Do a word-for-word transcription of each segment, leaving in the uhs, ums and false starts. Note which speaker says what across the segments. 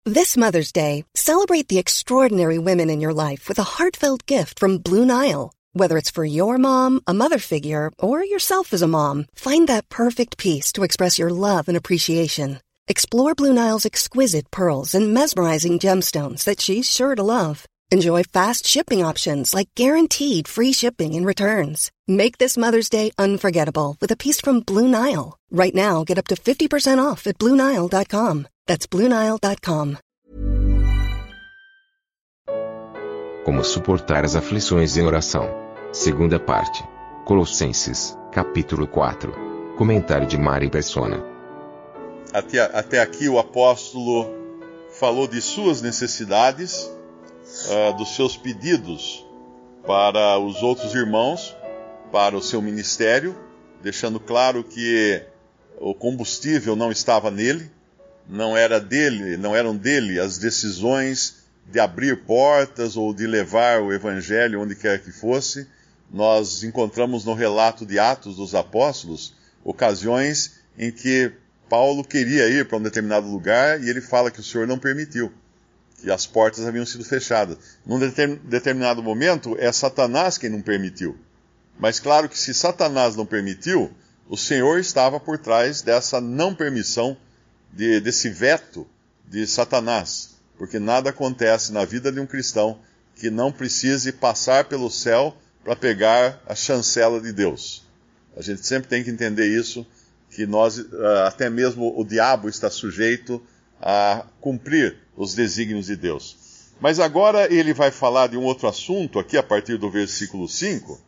Speaker 1: This Mother's Day, celebrate the extraordinary women in your life with a heartfelt gift from Blue Nile. Whether it's for your mom, a mother figure, or yourself as a mom, find that perfect piece to express your love and appreciation. Explore Blue Nile's exquisite pearls and mesmerizing gemstones that she's sure to love. Enjoy fast shipping options like guaranteed free shipping and returns. Make this Mother's Day unforgettable with a piece from Blue Nile. Right now, get up to fifty percent off at blue nile dot com. That's blue nile dot com.
Speaker 2: Como suportar as aflições em oração. Segunda parte. Colossenses, capítulo quatro. Comentário de Mari Persona.
Speaker 3: Até, até aqui o apóstolo falou de suas necessidades, uh, dos seus pedidos para os outros irmãos, para o seu ministério, deixando claro que o combustível não estava nele, não era dele, não eram dele as decisões de abrir portas ou de levar o evangelho onde quer que fosse. Nós encontramos no relato de Atos dos Apóstolos ocasiões em que Paulo queria ir para um determinado lugar e ele fala que o Senhor não permitiu, que as portas haviam sido fechadas. Num determinado momento, é Satanás quem não permitiu. Mas claro que se Satanás não permitiu, o Senhor estava por trás dessa não permissão, de, desse veto de Satanás. Porque nada acontece na vida de um cristão que não precise passar pelo céu para pegar a chancela de Deus. A gente sempre tem que entender isso, que nós, até mesmo o diabo está sujeito a cumprir os desígnios de Deus. Mas agora ele vai falar de um outro assunto aqui, a partir do versículo cinco,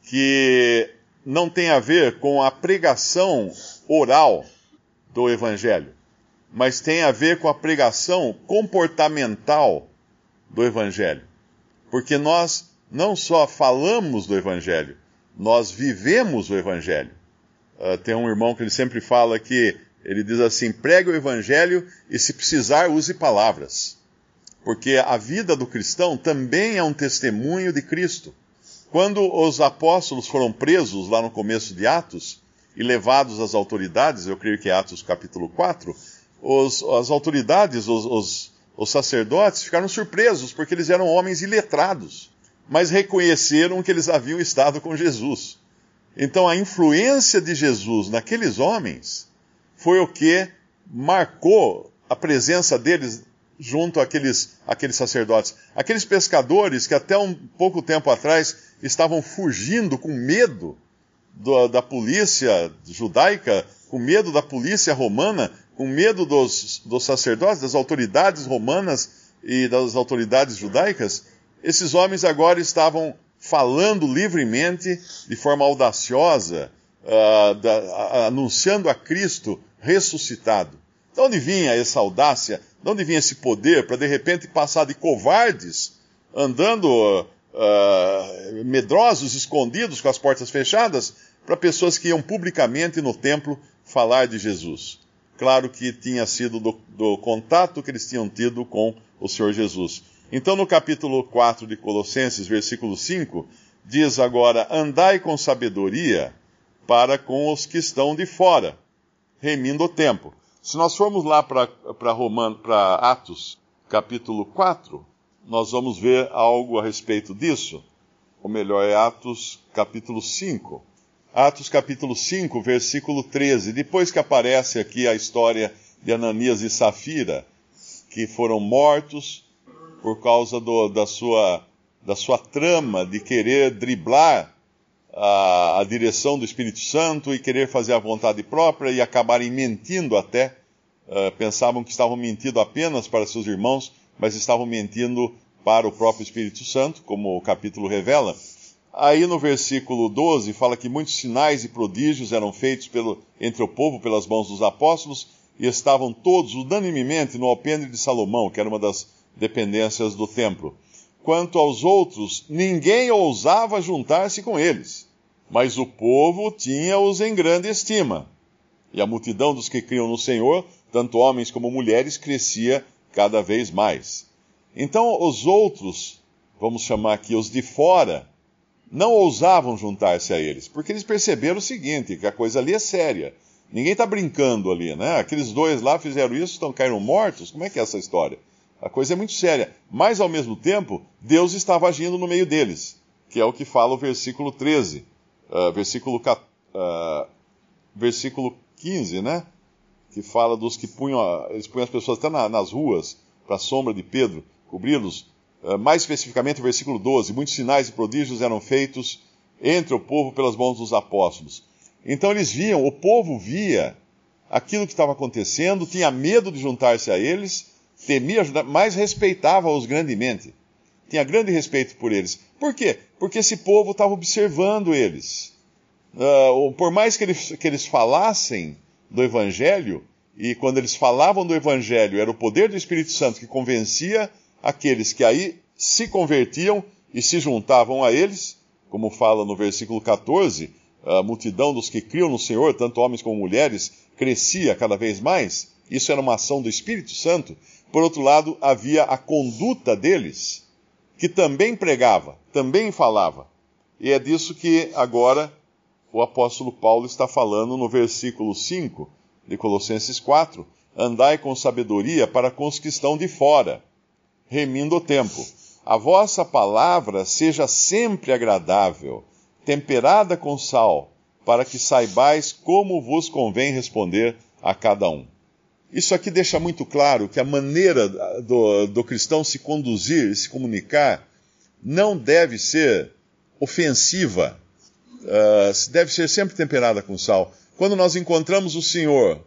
Speaker 3: que não tem a ver com a pregação oral do Evangelho, mas tem a ver com a pregação comportamental do Evangelho. Porque nós não só falamos do Evangelho, nós vivemos o Evangelho. Uh, tem um irmão que ele sempre fala que, ele diz assim, pregue o Evangelho e se precisar use palavras. Porque a vida do cristão também é um testemunho de Cristo. Quando os apóstolos foram presos lá no começo de Atos e levados às autoridades, eu creio que é Atos capítulo quatro, os, as autoridades, os, os, os sacerdotes ficaram surpresos porque eles eram homens iletrados, mas reconheceram que eles haviam estado com Jesus. Então a influência de Jesus naqueles homens foi o que marcou a presença deles junto àqueles, àqueles sacerdotes. Aqueles pescadores que até um pouco tempo atrás estavam fugindo com medo do, da polícia judaica, com medo da polícia romana, com medo dos, dos sacerdotes, das autoridades romanas e das autoridades judaicas, esses homens agora estavam falando livremente, de forma audaciosa, uh, da, a, anunciando a Cristo ressuscitado. De onde vinha essa audácia? De onde vinha esse poder para de repente passar de covardes, andando uh, medrosos, escondidos, com as portas fechadas, para pessoas que iam publicamente no templo falar de Jesus? Claro que tinha sido do, do contato que eles tinham tido com o Senhor Jesus. Então, no capítulo quatro de Colossenses, versículo cinco, diz agora, andai com sabedoria para com os que estão de fora, remindo o tempo. Se nós formos lá para Atos, capítulo quatro, nós vamos ver algo a respeito disso. Ou melhor, é Atos, capítulo cinco. Atos, capítulo cinco, versículo treze. Depois que aparece aqui a história de Ananias e Safira, que foram mortos por causa do, da, sua, da sua trama de querer driblar a, a direção do Espírito Santo e querer fazer a vontade própria e acabarem mentindo até. Uh, pensavam que estavam mentindo apenas para seus irmãos, mas estavam mentindo para o próprio Espírito Santo, como o capítulo revela. Aí no versículo doze fala que muitos sinais e prodígios eram feitos pelo, entre o povo pelas mãos dos apóstolos e estavam todos unanimemente no alpendre de Salomão, que era uma das dependências do templo. Quanto aos outros, ninguém ousava juntar-se com eles, mas o povo tinha-os em grande estima. E a multidão dos que criam no Senhor, tanto homens como mulheres, crescia cada vez mais. Então os outros, vamos chamar aqui os de fora, não ousavam juntar-se a eles, porque eles perceberam o seguinte, que a coisa ali é séria. Ninguém está brincando ali, né? Aqueles dois lá fizeram isso, estão caíram mortos, como é que é essa história? A coisa é muito séria. Mas, ao mesmo tempo, Deus estava agindo no meio deles, que é o que fala o versículo treze, uh, versículo, uh, versículo quinze, né? Que fala dos que punham, eles punham as pessoas até na, nas ruas, para a sombra de Pedro, cobri-los. Uh, mais especificamente, o versículo doze, muitos sinais e prodígios eram feitos entre o povo pelas mãos dos apóstolos. Então eles viam, o povo via aquilo que estava acontecendo, tinha medo de juntar-se a eles, temia ajudar, mas respeitava-os grandemente. Tinha grande respeito por eles. Por quê? Porque esse povo estava observando eles. Uh, por mais que eles, que eles falassem do Evangelho, e quando eles falavam do Evangelho, era o poder do Espírito Santo que convencia aqueles que aí se convertiam e se juntavam a eles, como fala no versículo catorze, a multidão dos que criam no Senhor, tanto homens como mulheres, crescia cada vez mais. Isso era uma ação do Espírito Santo. Por outro lado, havia a conduta deles, que também pregava, também falava. E é disso que agora o apóstolo Paulo está falando no versículo cinco de Colossenses quatro. Andai com sabedoria para com os que estão de fora, remindo o tempo. A vossa palavra seja sempre agradável, temperada com sal, para que saibais como vos convém responder a cada um. Isso aqui deixa muito claro que a maneira do, do cristão se conduzir e se comunicar não deve ser ofensiva, uh, deve ser sempre temperada com sal. Quando nós encontramos o Senhor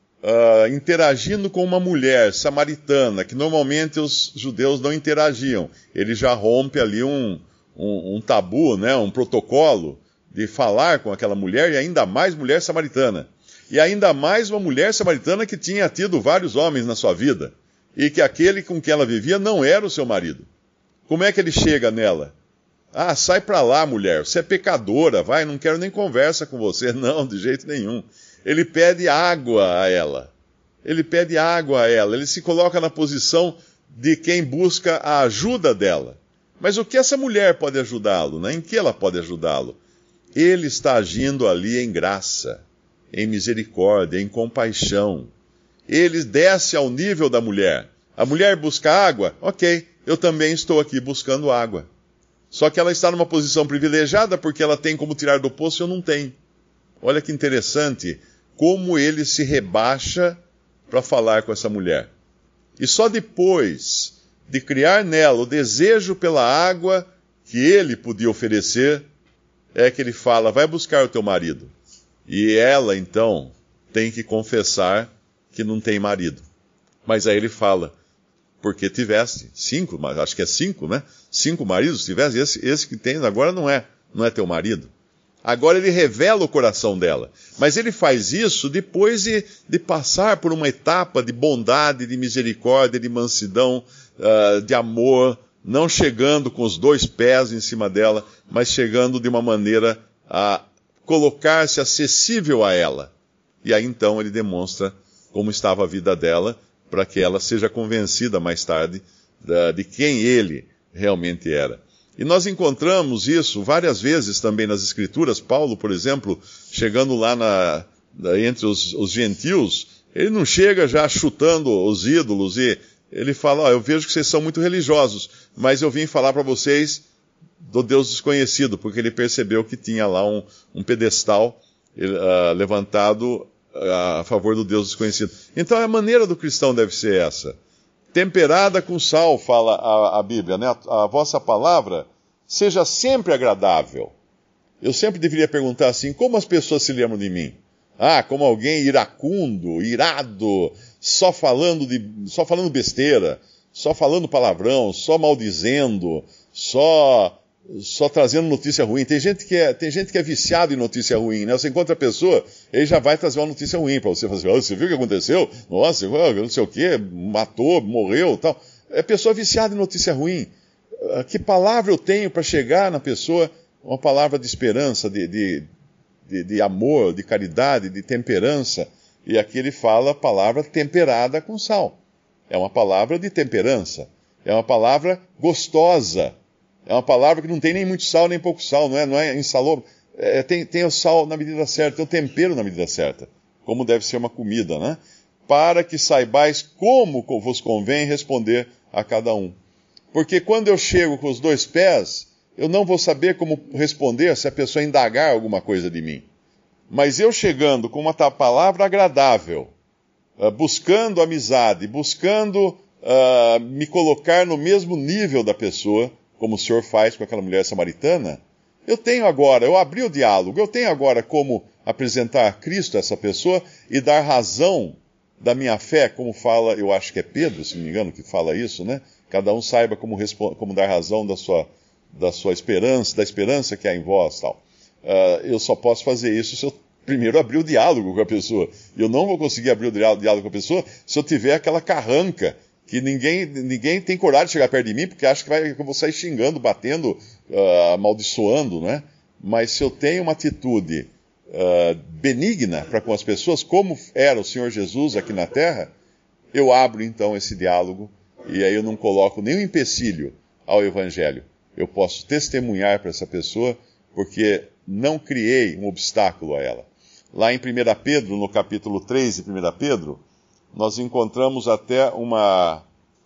Speaker 3: uh, interagindo com uma mulher samaritana, que normalmente os judeus não interagiam, ele já rompe ali um, um, um tabu, né, um protocolo de falar com aquela mulher, e ainda mais mulher samaritana. E ainda mais uma mulher samaritana que tinha tido vários homens na sua vida, e que aquele com quem ela vivia não era o seu marido. Como é que ele chega nela? Ah, sai pra lá, mulher, você é pecadora, vai, não quero nem conversa com você. Não, de jeito nenhum. Ele pede água a ela. Ele pede água a ela. Ele se coloca na posição de quem busca a ajuda dela. Mas o que essa mulher pode ajudá-lo, né? Em que ela pode ajudá-lo? Ele está agindo ali em graça, em misericórdia, em compaixão. Ele desce ao nível da mulher. A mulher busca água? Ok, eu também estou aqui buscando água. Só que ela está numa posição privilegiada porque ela tem como tirar do poço e eu não tenho. Olha que interessante como ele se rebaixa para falar com essa mulher. E só depois de criar nela o desejo pela água que ele podia oferecer, é que ele fala, vai buscar o teu marido. E ela, então, tem que confessar que não tem marido. Mas aí ele fala, porque tiveste cinco, mas acho que é cinco, né? Cinco maridos tiveste, esse, esse que tens agora não é, não é teu marido. Agora ele revela o coração dela. Mas ele faz isso depois de, de passar por uma etapa de bondade, de misericórdia, de mansidão, uh, de amor, não chegando com os dois pés em cima dela, mas chegando de uma maneira a colocar-se acessível a ela. E aí então ele demonstra como estava a vida dela, para que ela seja convencida mais tarde de, de quem ele realmente era. E nós encontramos isso várias vezes também nas Escrituras. Paulo, por exemplo, chegando lá na, na, entre os, os gentios, ele não chega já chutando os ídolos e ele fala, ó, eu vejo que vocês são muito religiosos, mas eu vim falar para vocês do Deus desconhecido, porque ele percebeu que tinha lá um, um pedestal uh, levantado uh, a favor do Deus desconhecido. Então a maneira do cristão deve ser essa. Temperada com sal, fala a, a Bíblia, né? A, a vossa palavra seja sempre agradável. Eu sempre deveria perguntar assim, como as pessoas se lembram de mim? Ah, como alguém iracundo, irado, só falando, de, só falando besteira, só falando palavrão, só maldizendo, só, só trazendo notícia ruim. Tem gente que é, tem gente que é viciado em notícia ruim, né? Você encontra a pessoa, ele já vai trazer uma notícia ruim para você. Fala assim, oh, você viu o que aconteceu? Nossa, não sei o quê, matou, morreu, tal. É pessoa viciada em notícia ruim. Que palavra eu tenho para chegar na pessoa? Uma palavra de esperança, de... de De, de amor, de caridade, de temperança. E aqui ele fala a palavra temperada com sal. É uma palavra de temperança. É uma palavra gostosa. É uma palavra que não tem nem muito sal, nem pouco sal. Não é, não é insalou. É, tem, tem o sal na medida certa, tem o tempero na medida certa. Como deve ser uma comida, né? Para que saibais como vos convém responder a cada um. Porque quando eu chego com os dois pés, eu não vou saber como responder se a pessoa indagar alguma coisa de mim. Mas eu chegando com uma palavra agradável, uh, buscando amizade, buscando uh, me colocar no mesmo nível da pessoa, como o Senhor faz com aquela mulher samaritana, eu tenho agora, eu abri o diálogo, eu tenho agora como apresentar a Cristo a essa pessoa e dar razão da minha fé, como fala, eu acho que é Pedro, se não me engano, que fala isso, né? Cada um saiba como, como dar razão da sua, da sua esperança, da esperança que há em vós, tal. Uh, eu só posso fazer isso se eu primeiro abrir o diálogo com a pessoa. Eu não vou conseguir abrir o diálogo com a pessoa se eu tiver aquela carranca que ninguém, ninguém tem coragem de chegar perto de mim, porque acha que, vai, que eu vou sair xingando, batendo, uh, amaldiçoando, né? Mas se eu tenho uma atitude uh, benigna para com as pessoas, como era o Senhor Jesus aqui na terra, eu abro então esse diálogo, e aí eu não coloco nenhum empecilho ao Evangelho. Eu posso testemunhar para essa pessoa, porque não criei um obstáculo a ela. Lá em primeira Pedro, no capítulo três de primeira Pedro, nós encontramos até uma,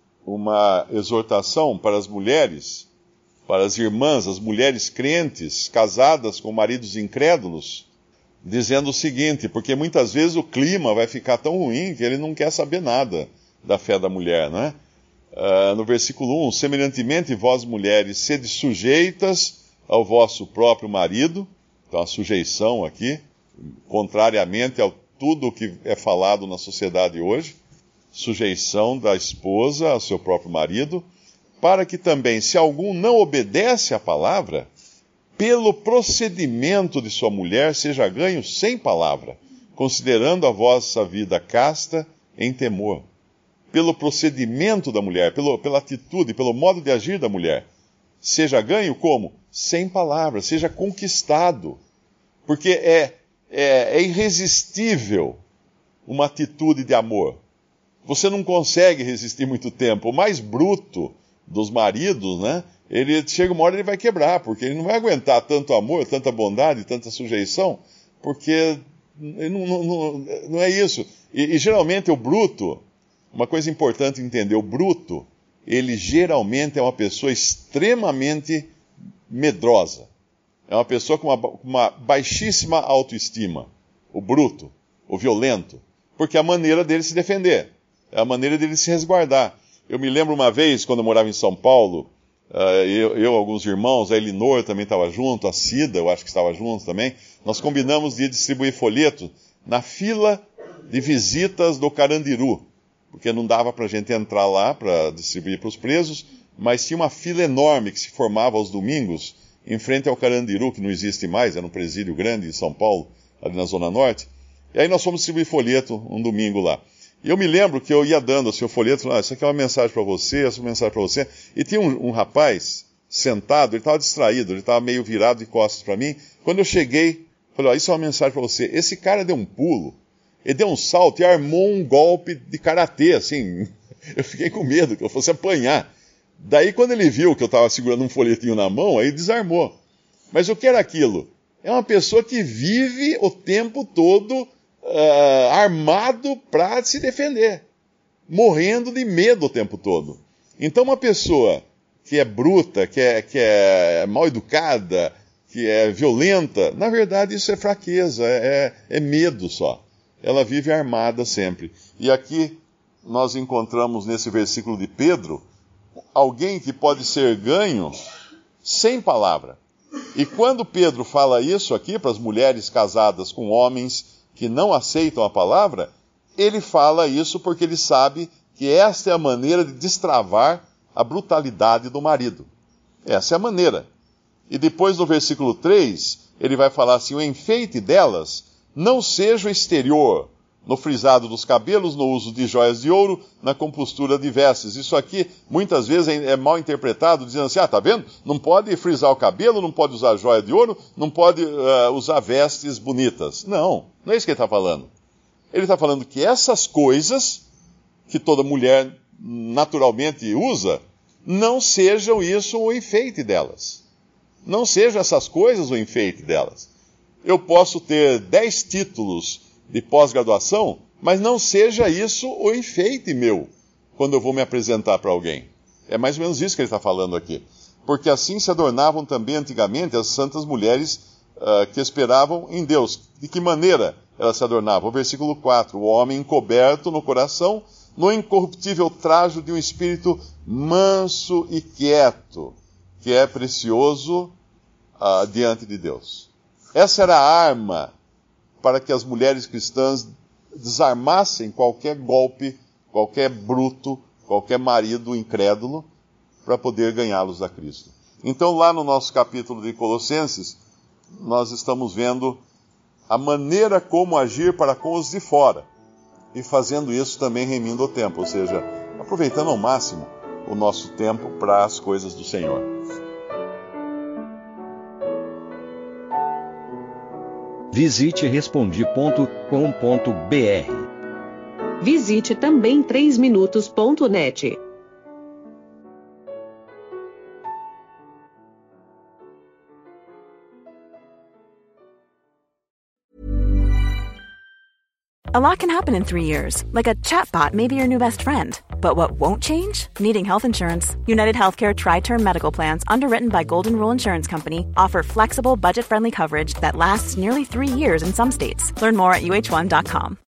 Speaker 3: uma exortação para as mulheres, para as irmãs, as mulheres crentes, casadas com maridos incrédulos, dizendo o seguinte, porque muitas vezes o clima vai ficar tão ruim que ele não quer saber nada da fé da mulher, não é? Uh, no versículo um, semelhantemente vós mulheres, sede sujeitas ao vosso próprio marido, então a sujeição aqui, contrariamente a tudo o que é falado na sociedade hoje, sujeição da esposa ao seu próprio marido, para que também, se algum não obedece à palavra, pelo procedimento de sua mulher seja ganho sem palavra, considerando a vossa vida casta em temor. Pelo procedimento da mulher, pelo, pela atitude, pelo modo de agir da mulher, seja ganho como? Sem palavras, seja conquistado. Porque é, é, é irresistível uma atitude de amor. Você não consegue resistir muito tempo. O mais bruto dos maridos, né? Ele chega uma hora ele vai quebrar, porque ele não vai aguentar tanto amor, tanta bondade, tanta sujeição, porque não, não, não, não é isso. E, e geralmente o bruto, uma coisa importante entender, o bruto, ele geralmente é uma pessoa extremamente medrosa. É uma pessoa com uma, uma baixíssima autoestima. O bruto, o violento. Porque é a maneira dele se defender. É a maneira dele se resguardar. Eu me lembro uma vez, quando eu morava em São Paulo, uh, eu e alguns irmãos, a Elinor também estava junto, a Cida, eu acho que estava junto também, nós combinamos de distribuir folheto na fila de visitas do Carandiru. Porque não dava para a gente entrar lá para distribuir para os presos, mas tinha uma fila enorme que se formava aos domingos, em frente ao Carandiru, que não existe mais, era um presídio grande em São Paulo, ali na Zona Norte. E aí nós fomos distribuir folheto um domingo lá. E eu me lembro que eu ia dando assim, o folheto, falando, ah, isso aqui é uma mensagem para você, essa é uma mensagem para você. E tinha um, um rapaz sentado, ele estava distraído, ele estava meio virado de costas para mim. Quando eu cheguei, falei, ó, isso é uma mensagem para você. Esse cara deu um pulo, ele deu um salto e armou um golpe de karatê, assim. Eu fiquei com medo que eu fosse apanhar. Daí, quando ele viu que eu estava segurando um folhetinho na mão, aí desarmou. Mas o que era aquilo? É uma pessoa que vive o tempo todo uh, armado para se defender. Morrendo de medo o tempo todo. Então, uma pessoa que é bruta, que é, que é mal educada, que é violenta, na verdade isso é fraqueza, é, é medo só. Ela vive armada sempre. E aqui nós encontramos nesse versículo de Pedro, alguém que pode ser ganho sem palavra. E quando Pedro fala isso aqui para as mulheres casadas com homens que não aceitam a palavra, ele fala isso porque ele sabe que esta é a maneira de destravar a brutalidade do marido. Essa é a maneira. E depois no versículo três, ele vai falar assim, o enfeite delas não seja o exterior, no frisado dos cabelos, no uso de joias de ouro, na compostura de vestes. Isso aqui, muitas vezes, é mal interpretado, dizendo assim, ah, tá vendo? Não pode frisar o cabelo, não pode usar joia de ouro, não pode uh, usar vestes bonitas. Não, não é isso que ele está falando. Ele está falando que essas coisas, que toda mulher naturalmente usa, não sejam isso o enfeite delas. Não sejam essas coisas o enfeite delas. Eu posso ter dez títulos de pós-graduação, mas não seja isso o enfeite meu, quando eu vou me apresentar para alguém. É mais ou menos isso que ele está falando aqui. Porque assim se adornavam também antigamente as santas mulheres uh, que esperavam em Deus. De que maneira elas se adornavam? O versículo quatro. O homem encoberto no coração, no incorruptível trajo de um espírito manso e quieto, que é precioso uh, diante de Deus. Essa era a arma para que as mulheres cristãs desarmassem qualquer golpe, qualquer bruto, qualquer marido incrédulo, para poder ganhá-los a Cristo. Então, lá no nosso capítulo de Colossenses, nós estamos vendo a maneira como agir para com os de fora, e fazendo isso também remindo o tempo, ou seja, aproveitando ao máximo o nosso tempo para as coisas do Senhor.
Speaker 4: Visite respondi ponto com ponto b r.
Speaker 5: Visite também três minutos ponto net.
Speaker 6: A lot can happen in three years, like a chatbot may be your new best friend. But what won't change? Needing health insurance. United Healthcare Tri-Term Medical Plans, underwritten by Golden Rule Insurance Company, offer flexible, budget-friendly coverage that lasts nearly three years in some states. Learn more at U H one dot com.